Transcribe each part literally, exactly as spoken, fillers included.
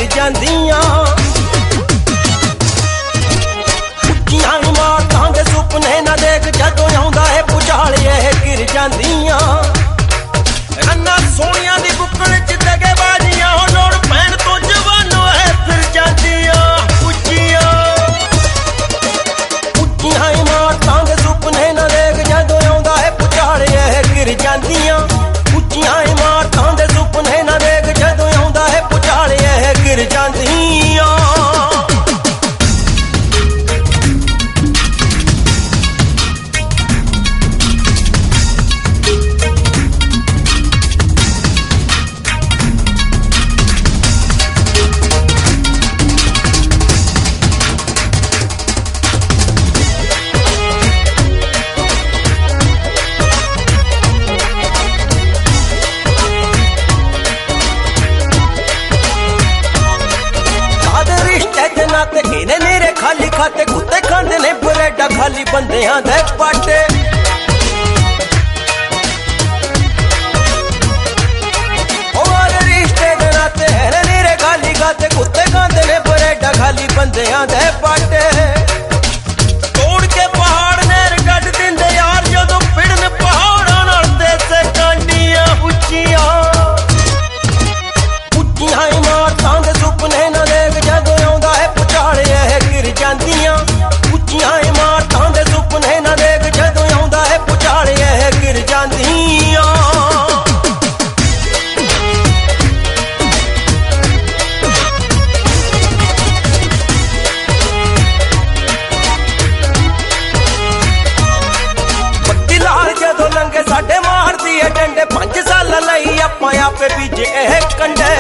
ਜਾਂਦੀਆਂ ਉੱਚੀਆਂ ਇਮਾਰਤਾਂ ਦੇ ਸੁਪਨੇ ਨਾ ਦੇਖ ਜਦੋਂ ਆਉਂਦਾ ਏ ਭੁਚਾਲ ਇਹ ਗਿਰ ਜਾਂਦੀਆਂ ਰੰਨਾਂ ਸੋਹਣੀਆਂ ਦੀ ਬੁੱਕਲ ਚ ਦਗੇ ਬਾਜੀਆਂ ਹੋ ਲੋੜ ਪੈਣ ਤੋਂ ਜਵਾਨੋ ਹੈ ਫਿਰ ਜਾਂਦੀਆਂ ਉੱਚੀਆਂ ਉੱਚੀਆਂ ਇਮਾਰਤਾਂ ਦੇ ਸੁਪਨੇ ਨਾ ਦੇਖ ਜਦੋਂ ਆਉਂਦਾ ਏ ਭੁਚਾਲ ਇਹ ਗਿਰ ਜਾਂਦੀਆਂ ਉੱਚੀਆਂ ਇਮਾਰਤਾਂ ਦੇ ਸੁਪਨੇ ਨਾ ਦੇਖ ਜਦੋਂ ਆਉਂਦਾ ਏ ਭੁਚਾਲ ਇਹ ਗਿਰ ਜਾਂਦੀਆਂ ਤੇ ਇਹਨੇ ਨੀਰੇ ਖਾਲੀ ਖਾਤੇ ਕੁੱਤੇ ਖਾਂਦੇ ਨੇ ਬਰੇਡਾ ਖਾਲੀ ਬੰਦਿਆਂ ਦੇ ਪਾਟੇ ਹੋਰ ਰਿਸ਼ਤੇ ਦੇ ਨਾਤੇ ਇਹਨੇ ਨੀਰੇ ਖਾਲੀ ਖਾਤੇ ਕੁੱਤੇ ਖਾਂਦੇ ਨੇ ਬਰੇਡਾ ਖਾਲੀ ਬੰਦਿਆਂ ਦੇ ਪਾਟੇ ਤੋੜ ਕੇ ਪਹਾੜ ਨਹਿਰ ਕੱਢ ਦਿੰਦੇ ਯਾਰ ਜਦੋਂ ਫਿਰਨ ਪਹਾੜਾਂ ਨਾਲ ਦੇਸੇ ਕਾਂਡੀਆਂ ਉੱਚੀਆਂ ਉੱਚੀਆਂ ਇਮਾਰਤਾਂ ਦੇ ਸੁਪਨੇ ਨਾ ਦੇਖ ਜਦੋਂ ਆਉਂਦਾ ਹੈ ਇਹ ਗਿਰ ਜਾਂਦੀਆਂ ਉੱਚੀਆਂ ਇਮਾਰਤਾਂ ਦੇ ਸੁਪਨੇ ਨਾ ਦੇਖ ਜਦੋਂ ਆਉਂਦਾ ਹੈ ਭੁਚਾਲ ਇਹ ਗਿਰ ਜਾਂਦੀਆਂ ਬੱਤੀ ਲਾਲ ਜਦੋਂ ਲੰਘੇ ਸਾਡੇ ਮਾਰਦੀ ਏ ਡੰਡੇ ਪੰਜ ਸਾਲ ਲਈ ਆਪਾਂ ਆਪੇ ਬੀਜੇ ਇਹ ਕੰਡੇ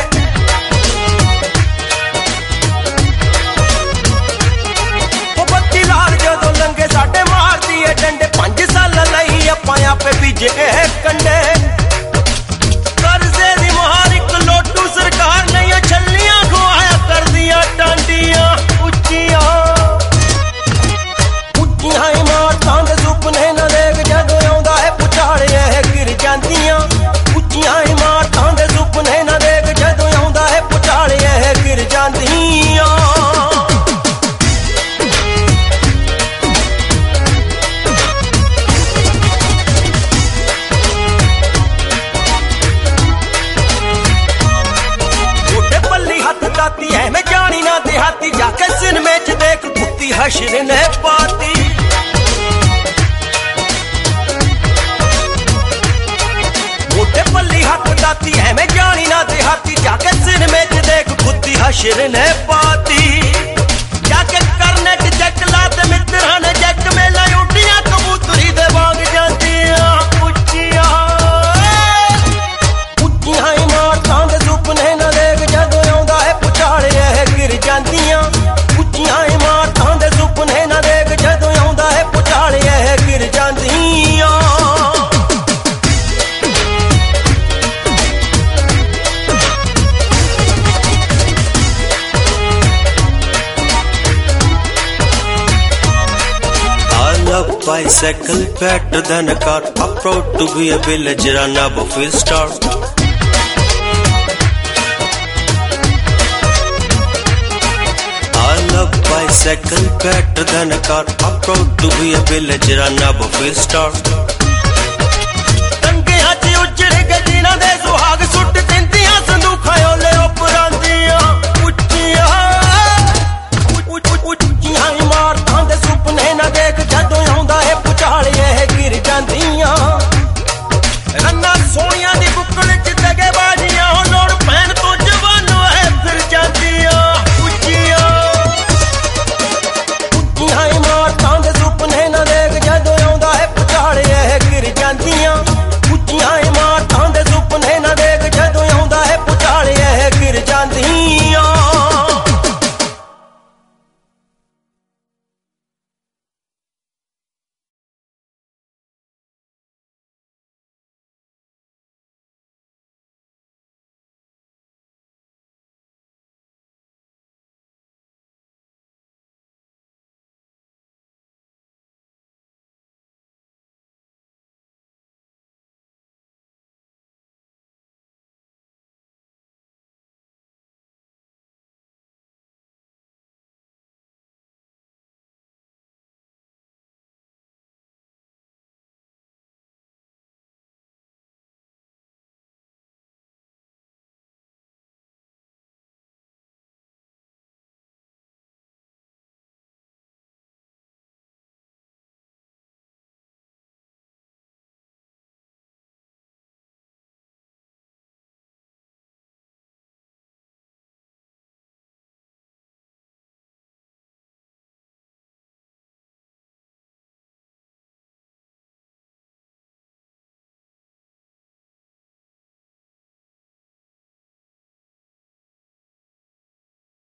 ਸਾਡੇ ਮਾਰਦੀ ਏ ਡੰਡੇ ਪੰਜ ਸਾਲ ਲਈ ਆਪਾਂ ਆਪੇ ਬੀਜੇ ਇਹ ਕੰਡੇ ਕਰਜ਼ੇ ਦੀ ਮੁਹਾਰ ਇੱਕ ਲੋਟੂ ਸਰਕਾਰ ਨਹੀਂ ਛੱਲੀਆਂ ਖਵਾਇਆ ਕਰਦੀਆਂ ਟਾਂਡੀਆਂ ਉੱਚੀਆਂ ਉੱਚੀਆਂ ਇਮਾਰਤਾਂ ਦੇ ਸੁਪਨੇ ਨਾ ਦੇਖ ਜਦੋਂ ਆਉਂਦਾ ਹੈ ਭੁਚਾਲ ਇਹ ਗਿਰ ਜਾਂਦੀਆਂ ਉੱਚੀਆਂ ਇਮਾਰਤਾਂ ਦੇ ਸੁਪਨੇ ਨਾ ਦੇਖ ਜਦੋਂ ਆਉਂਦਾ ਹੈ ਭੁਚਾਲ ਇਹ ਗਿਰ ਜਾਂਦੀਆਂ ਐਵੇਂ ਜਾਣੀ ਨਾ ਦਿਹਾਤੀ ਜਾ ਕੇ ਸਿਨਮੇ ਚ ਦੇਖ ਕੁੱਤੀ ਹਸ਼ਰ ਨੇ ਪਾਤੀ ਮੋਟੇ ਪੱਲੀ ਹੱਥ ਦਾਤੀ ਐਵੇਂ ਜਾਣੀ ਨਾ ਦਿਹਾਤੀ ਜਾ ਕੇ ਸਿਨਮੇ ਚ ਦੇਖ ਕੁੱਤੀ ਹਸ਼ਰ ਨੇ ਪਾਤੀ ਜਾ ਕੇ ਕਰਨੈਟ ਚੈੱਕ ਲਾ ਤੇ ਮਿੱਤਰਾਂ ਨੇ ਜੱਕ ਮੇਲਾ ਉੱਡੀਆਂ ਕਬੂਤਰੀ ਦੇ ਵਾਂਗ ਜਾਂਦੀਆਂ ਉੱਚੀਆਂ ਉੱਚੀਆਂ ਇਮਾਰਤਾਂ ਦੇ ਸੁਪਨੇ ਨਾ ਦੇਖ ਜਦੋਂ ਆਉਂਦਾ ਹੈ ਭੁਚਾਲ ਇਹ ਗਿਰ ਜਾਂਦੀਆਂ ਉੱਚੀਆਂ ਇਮਾਰਤਾਂ ਦੇ ਸੁਪਨੇ ਨਾ ਦੇਖ ਜਦੋਂ ਆਉਂਦਾ ਹੈ ਭੁਚਾਲ ਇਹ ਗਿਰ ਜਾਂਦੀਆਂ bicycle better than a car. I'm proud to be a villager and never feel starved. I love bicycle better than a car. I'm proud to be a villager and never feel starved. Tangiyan ch ujjad ge jina de suha